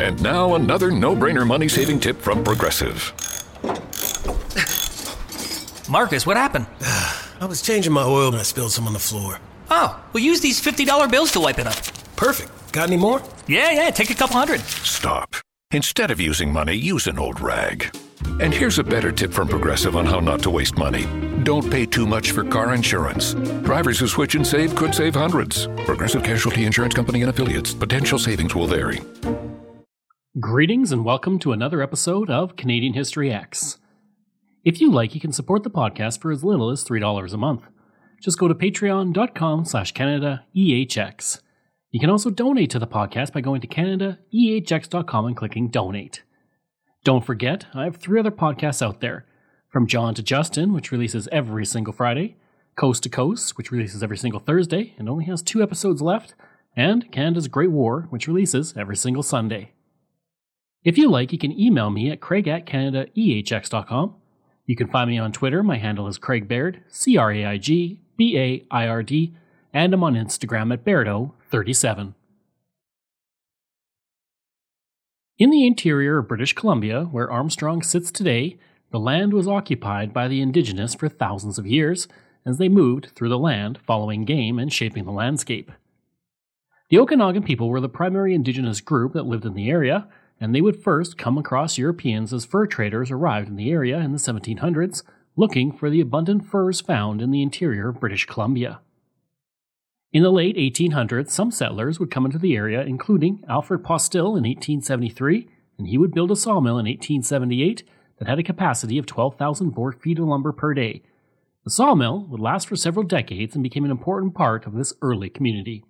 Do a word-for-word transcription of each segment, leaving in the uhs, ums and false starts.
And now another no-brainer money-saving tip from Progressive. Marcus, what happened? I was changing my oil and I spilled some on the floor. Oh, we'll use these fifty dollar bills to wipe it up. Perfect. Got any more? Yeah, yeah, take a couple hundred. Stop. Instead of using money, use an old rag. And here's a better tip from Progressive on how not to waste money. Don't pay too much for car insurance. Drivers who switch and save could save hundreds. Progressive Casualty Insurance Company and Affiliates. Potential savings will vary. Greetings and welcome to another episode of Canadian History X. If you like, you can support the podcast for as little as three dollars a month. Just go to patreon.com slash Canada EHX. You can also donate to the podcast by going to canada e h x dot com and clicking donate. Don't forget, I have three other podcasts out there. From John to Justin, which releases every single Friday, Coast to Coast, which releases every single Thursday and only has two episodes left, and Canada's Great War, which releases every single Sunday. If you like, you can email me at craig at canada e h x dot com. You can find me on Twitter. My handle is Craig Baird, C R A I G B A I R D, and I'm on Instagram at Bairdo thirty-seven. In the interior of British Columbia, where Armstrong sits today, the land was occupied by the Indigenous for thousands of years as they moved through the land, following game and shaping the landscape. The Okanagan people were the primary Indigenous group that lived in the area, and they would first come across Europeans as fur traders arrived in the area in the seventeen hundreds, looking for the abundant furs found in the interior of British Columbia. In the late eighteen hundreds, some settlers would come into the area, including Alfred Postil in eighteen seventy-three, and he would build a sawmill in eighteen seventy-eight that had a capacity of twelve thousand board feet of lumber per day. The sawmill would last for several decades and became an important part of this early community.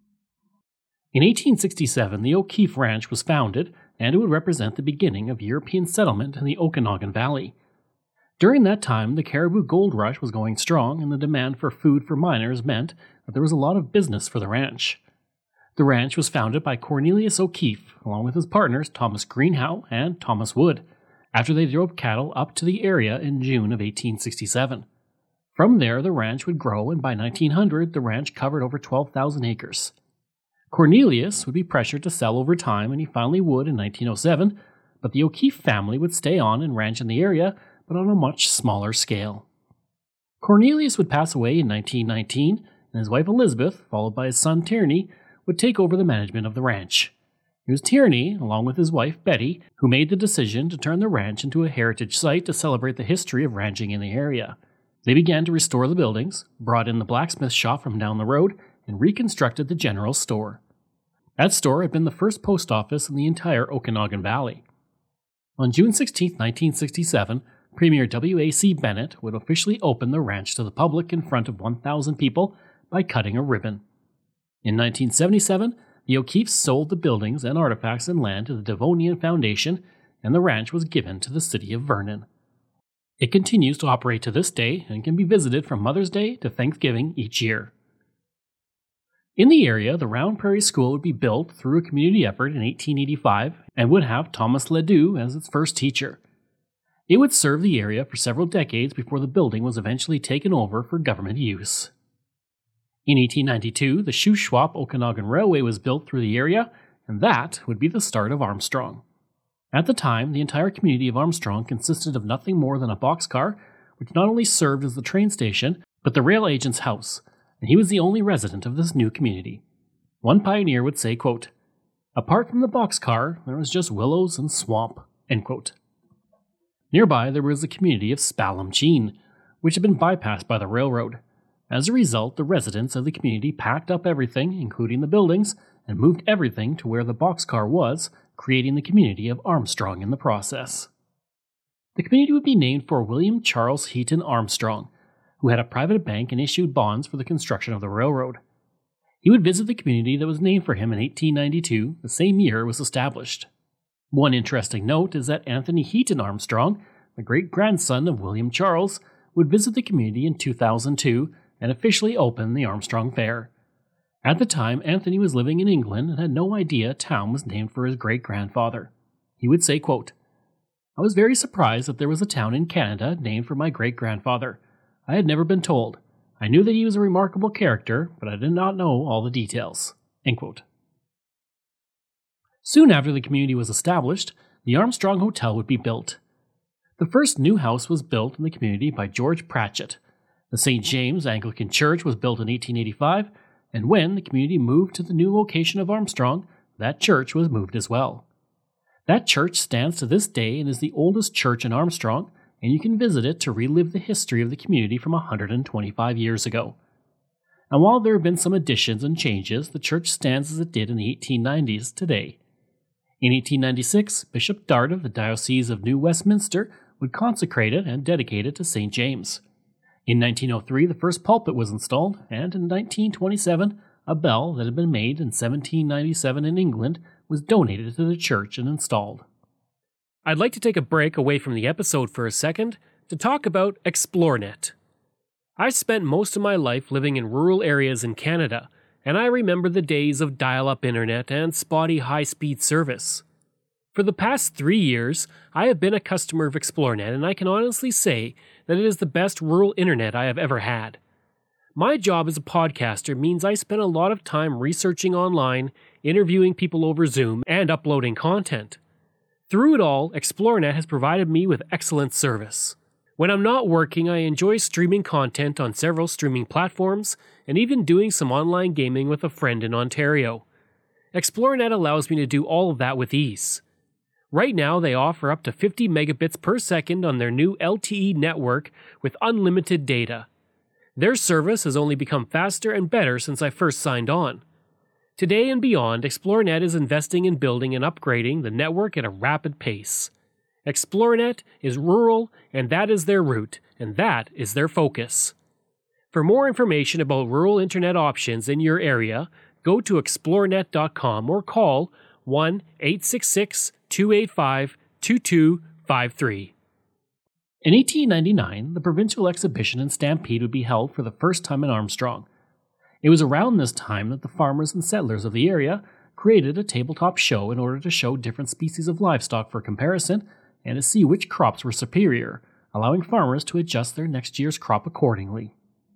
In eighteen sixty-seven, the O'Keefe Ranch was founded, and it would represent the beginning of European settlement in the Okanagan Valley. During that time, the Cariboo Gold Rush was going strong, and the demand for food for miners meant that there was a lot of business for the ranch. The ranch was founded by Cornelius O'Keefe, along with his partners Thomas Greenhow and Thomas Wood, after they drove cattle up to the area in June of eighteen sixty-seven. From there, the ranch would grow, and by nineteen hundred, the ranch covered over twelve thousand acres. Cornelius would be pressured to sell over time, and he finally would in nineteen oh seven, but the O'Keefe family would stay on and ranch in the area, but on a much smaller scale. Cornelius would pass away in nineteen nineteen, and his wife Elizabeth, followed by his son Tierney, would take over the management of the ranch. It was Tierney, along with his wife Betty, who made the decision to turn the ranch into a heritage site to celebrate the history of ranching in the area. They began to restore the buildings, brought in the blacksmith shop from down the road, and reconstructed the general store. That store had been the first post office in the entire Okanagan Valley. On June sixteenth, nineteen sixty-seven, Premier W A C Bennett would officially open the ranch to the public in front of one thousand people by cutting a ribbon. In nineteen seventy-seven, the O'Keefes sold the buildings and artifacts and land to the Devonian Foundation, and the ranch was given to the city of Vernon. It continues to operate to this day and can be visited from Mother's Day to Thanksgiving each year. In the area, the Round Prairie School would be built through a community effort in eighteen eighty-five and would have Thomas Ledoux as its first teacher. It would serve the area for several decades before the building was eventually taken over for government use. In eighteen ninety-two, the Shuswap Okanagan Railway was built through the area, and that would be the start of Armstrong. At the time, the entire community of Armstrong consisted of nothing more than a boxcar, which not only served as the train station, but the rail agent's house, and he was the only resident of this new community. One pioneer would say, quote, "Apart from the boxcar, there was just willows and swamp," end quote. Nearby, there was the community of Spalumcheen, which had been bypassed by the railroad. As a result, the residents of the community packed up everything, including the buildings, and moved everything to where the boxcar was, creating the community of Armstrong in the process. The community would be named for William Charles Heaton Armstrong, who had a private bank and issued bonds for the construction of the railroad. He would visit the community that was named for him in eighteen ninety-two, the same year it was established. One interesting note is that Anthony Heaton Armstrong, the great-grandson of William Charles, would visit the community in two thousand two and officially open the Armstrong Fair. At the time, Anthony was living in England and had no idea a town was named for his great-grandfather. He would say, quote, "I was very surprised that there was a town in Canada named for my great-grandfather. I had never been told. I knew that he was a remarkable character, but I did not know all the details." End quote. Soon after the community was established, the Armstrong Hotel would be built. The first new house was built in the community by George Pratchett. The Saint James Anglican Church was built in eighteen eighty-five, and when the community moved to the new location of Armstrong, that church was moved as well. That church stands to this day and is the oldest church in Armstrong, and you can visit it to relive the history of the community from one hundred twenty-five years ago. And while there have been some additions and changes, the church stands as it did in the eighteen nineties today. In eighteen ninety-six, Bishop Dart of the Diocese of New Westminster would consecrate it and dedicate it to Saint James. In nineteen oh three, the first pulpit was installed, and in nineteen twenty-seven, a bell that had been made in seventeen ninety-seven in England was donated to the church and installed. I'd like to take a break away from the episode for a second to talk about ExploreNet. I've spent most of my life living in rural areas in Canada, and I remember the days of dial-up internet and spotty high-speed service. For the past three years, I have been a customer of ExploreNet, and I can honestly say that it is the best rural internet I have ever had. My job as a podcaster means I spend a lot of time researching online, interviewing people over Zoom, and uploading content. Through it all, ExploreNet has provided me with excellent service. When I'm not working, I enjoy streaming content on several streaming platforms, and even doing some online gaming with a friend in Ontario. ExploreNet allows me to do all of that with ease. Right now, they offer up to fifty megabits per second on their new L T E network with unlimited data. Their service has only become faster and better since I first signed on. Today and beyond, ExploreNet is investing in building and upgrading the network at a rapid pace. ExploreNet is rural, and that is their route, and that is their focus. For more information about rural internet options in your area, go to explorenet dot com or call one eight six six, two eight five, two two five three. In eighteen ninety-nine, the provincial exhibition and stampede would be held for the first time in Armstrong. It was around this time that the farmers and settlers of the area created a tabletop show in order to show different species of livestock for comparison and to see which crops were superior, allowing farmers to adjust their next year's crop accordingly.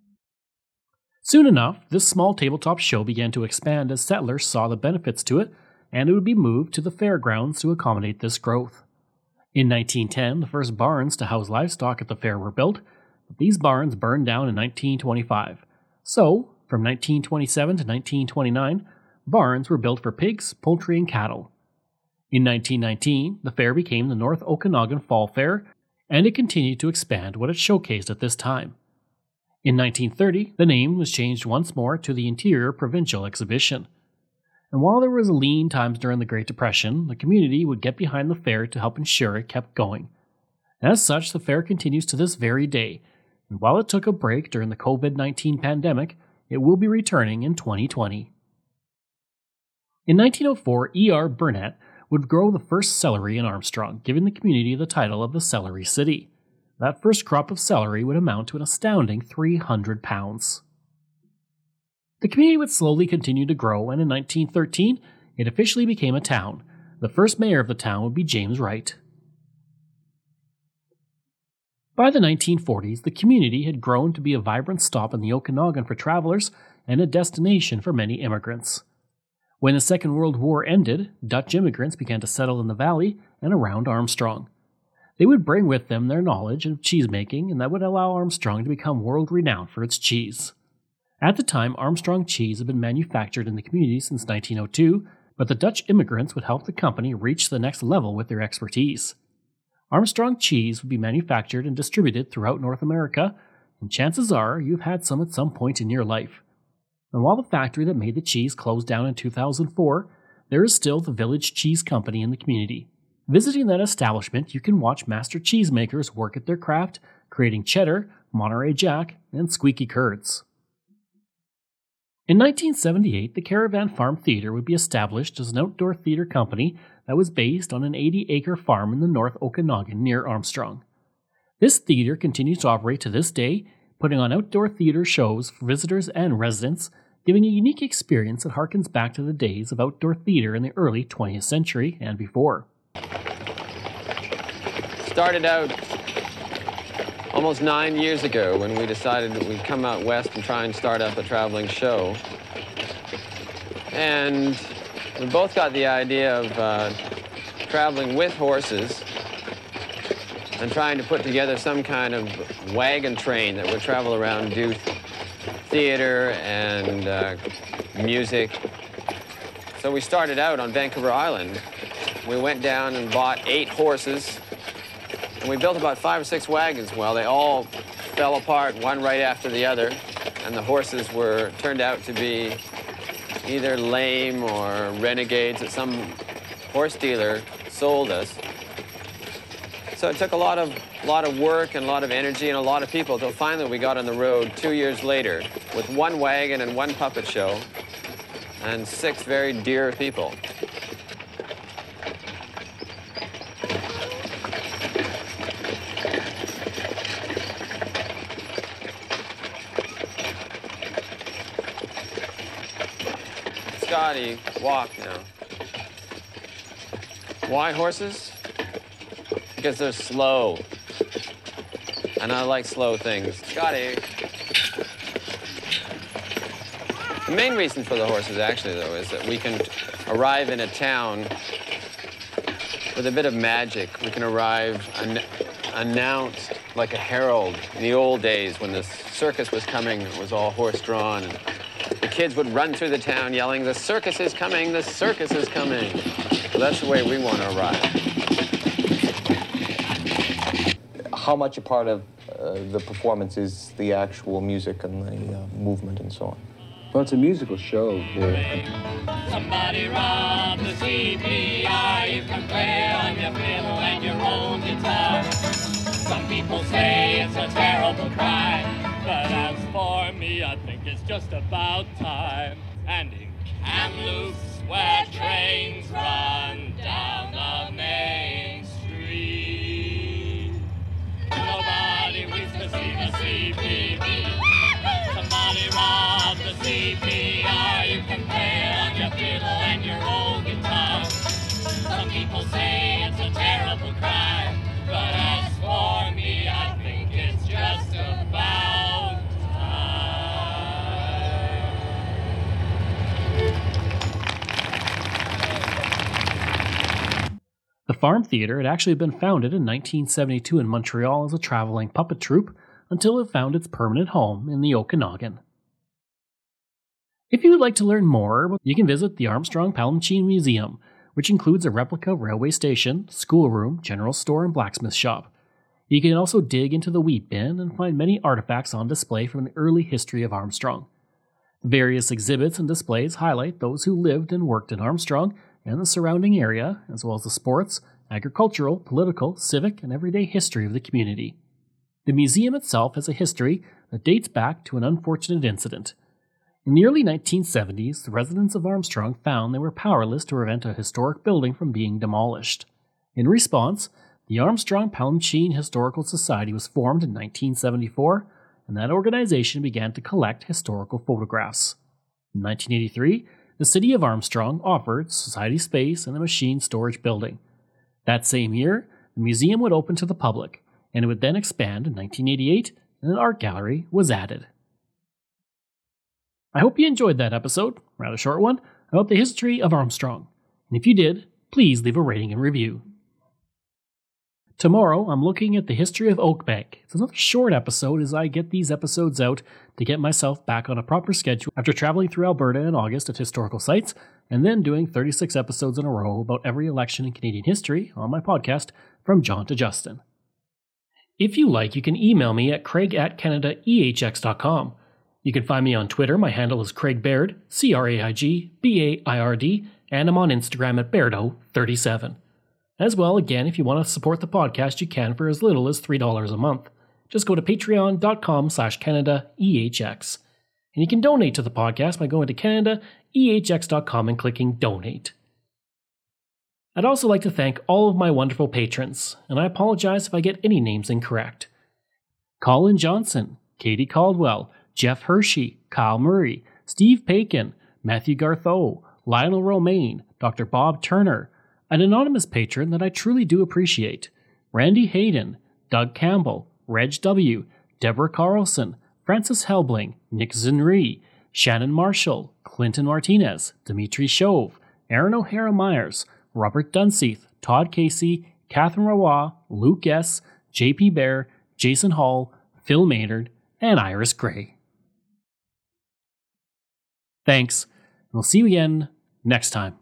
Soon enough, this small tabletop show began to expand as settlers saw the benefits to it, and it would be moved to the fairgrounds to accommodate this growth. In nineteen ten, the first barns to house livestock at the fair were built, but these barns burned down in nineteen twenty-five. So, from nineteen twenty-seven to nineteen twenty-nine, barns were built for pigs, poultry, and cattle. In nineteen nineteen, the fair became the North Okanagan Fall Fair, and it continued to expand what it showcased at this time. In nineteen thirty, the name was changed once more to the Interior Provincial Exhibition. And while there was lean times during the Great Depression, the community would get behind the fair to help ensure it kept going. As such, the fair continues to this very day, and while it took a break during the covid nineteen pandemic, it will be returning in twenty twenty. In nineteen oh four, E R Burnett would grow the first celery in Armstrong, giving the community the title of the Celery City. That first crop of celery would amount to an astounding three hundred pounds. The community would slowly continue to grow, and in nineteen thirteen, it officially became a town. The first mayor of the town would be James Wright. By the nineteen forties, the community had grown to be a vibrant stop in the Okanagan for travelers and a destination for many immigrants. When the Second World War ended, Dutch immigrants began to settle in the valley and around Armstrong. They would bring with them their knowledge of cheesemaking, and that would allow Armstrong to become world-renowned for its cheese. At the time, Armstrong cheese had been manufactured in the community since nineteen oh two, but the Dutch immigrants would help the company reach the next level with their expertise. Armstrong cheese would be manufactured and distributed throughout North America, and chances are you've had some at some point in your life. And while the factory that made the cheese closed down in two thousand four, there is still the Village Cheese Company in the community. Visiting that establishment, you can watch master cheesemakers work at their craft, creating cheddar, Monterey Jack, and squeaky curds. In nineteen seventy-eight, the Caravan Farm Theatre would be established as an outdoor theatre company that was based on an eighty-acre farm in the North Okanagan near Armstrong. This theatre continues to operate to this day, putting on outdoor theatre shows for visitors and residents, giving a unique experience that harkens back to the days of outdoor theatre in the early twentieth century and before. Started out almost nine years ago when we decided that we'd come out west and try and start up a traveling show. And we both got the idea of uh, traveling with horses and trying to put together some kind of wagon train that would travel around and do theater and uh, music. So we started out on Vancouver Island. We went down and bought eight horses, and we built about five or six wagons. Well, they all fell apart, one right after the other, and the horses were turned out to be either lame or renegades that some horse dealer sold us. So it took a lot of, lot of work and a lot of energy and a lot of people until finally we got on the road two years later with one wagon and one puppet show and six very dear people. Scotty, walk now. Why horses? Because they're slow. And I like slow things. Scotty. The main reason for the horses, actually, though, is that we can arrive in a town with a bit of magic. We can arrive an announced like a herald. In the old days, when the circus was coming, it was all horse-drawn. And the kids would run through the town yelling, "The circus is coming, the circus is coming." So that's the way we want to arrive. How much a part of uh, the performance is the actual music and the uh, movement and so on? Well, it's a musical show. Yeah. Somebody robbed the C P R. You can play on your fiddle and your own guitar. Some people say it's a terrible crime, but as for me, I think it's just about time. And in Kamloops, where trains run down the main street, nobody weeps to see the C P B. Somebody robbed the C P R. You can play on your fiddle and your old guitar. Some people say it's a terrible crime, but as for me, I think it's just about time. The Farm Theatre had actually been founded in nineteen seventy-two in Montreal as a traveling puppet troupe until it found its permanent home in the Okanagan. If you would like to learn more, you can visit the Armstrong Palmachine Museum, which includes a replica railway station, schoolroom, general store, and blacksmith shop. You can also dig into the wheat bin and find many artifacts on display from the early history of Armstrong. Various exhibits and displays highlight those who lived and worked in Armstrong and the surrounding area, as well as the sports, agricultural, political, civic, and everyday history of the community. The museum itself has a history that dates back to an unfortunate incident. In the early nineteen seventies, the residents of Armstrong found they were powerless to prevent a historic building from being demolished. In response, the Armstrong Palmachine Historical Society was formed in nineteen seventy-four, and that organization began to collect historical photographs. In nineteen eighty-three, the city of Armstrong offered society space in the machine storage building. That same year, the museum would open to the public, and it would then expand in nineteen eighty-eight, and an art gallery was added. I hope you enjoyed that episode, rather short one, about the history of Armstrong. And if you did, please leave a rating and review. Tomorrow, I'm looking at the history of Oakbank. It's another short episode as I get these episodes out to get myself back on a proper schedule after traveling through Alberta in August at historical sites, and then doing thirty-six episodes in a row about every election in Canadian history on my podcast, From John to Justin. If you like, you can email me at craig at canada e h x dot com. You can find me on Twitter. My handle is Craig Baird, C R A I G B A I R D, and I'm on Instagram at Bairdo thirty-seven. As well, again, if you want to support the podcast, you can for as little as three dollars a month. Just go to patreon.com slash Canada EHX. And you can donate to the podcast by going to canada e h x dot com and clicking Donate. I'd also like to thank all of my wonderful patrons, and I apologize if I get any names incorrect. Colin Johnson, Katie Caldwell, Jeff Hershey, Kyle Murray, Steve Pakin, Matthew Gartho, Lionel Romaine, Doctor Bob Turner, an anonymous patron that I truly do appreciate, Randy Hayden, Doug Campbell, Reg W., Deborah Carlson, Francis Helbling, Nick Zinri, Shannon Marshall, Clinton Martinez, Dimitri Chauve, Aaron O'Hara Myers, Robert Dunseith, Todd Casey, Catherine Roy, Luke S., J P Bear, Jason Hall, Phil Maynard, and Iris Gray. Thanks, and we'll see you again next time.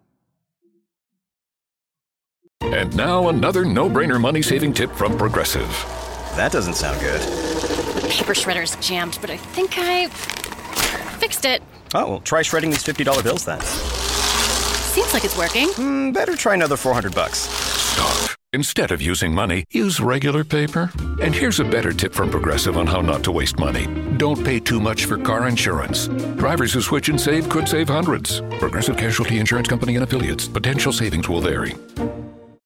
And now another no-brainer money-saving tip from Progressive. That doesn't sound good. The paper shredder's jammed, but I think I fixed it. Oh, well, try shredding these fifty dollar bills then. Seems like it's working. Mm, better try another four hundred bucks. Stop. Instead of using money, use regular paper. And here's a better tip from Progressive on how not to waste money. Don't pay too much for car insurance. Drivers who switch and save could save hundreds. Progressive Casualty Insurance Company and Affiliates. Potential savings will vary.